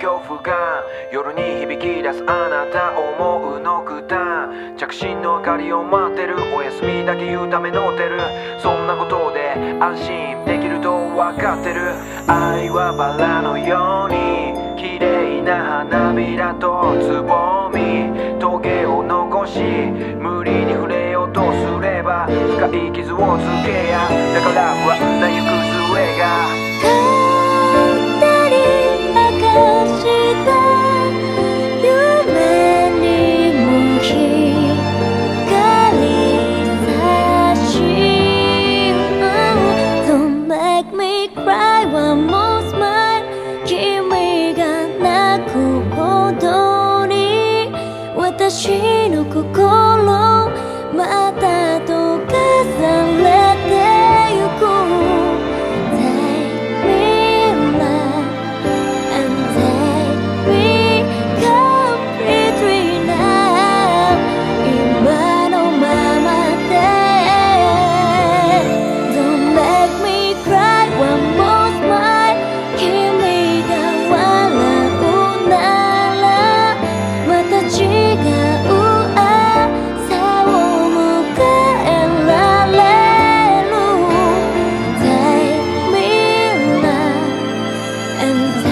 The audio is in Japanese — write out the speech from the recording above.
恐怖が夜に響き出すあなた思うノクタ着信の明かりを待ってるお休みだけ言うためのホテルそんなことで安心できると分かってる愛はバラのように綺麗な花びらとつぼみトゲを残し無理に触れようとすれば深い傷をつけやだから不安な行く末が私の心また溶かされてゆく Take me love and take me completely now 今のままで Don't make me cry one more smile 君が笑うならまた違うand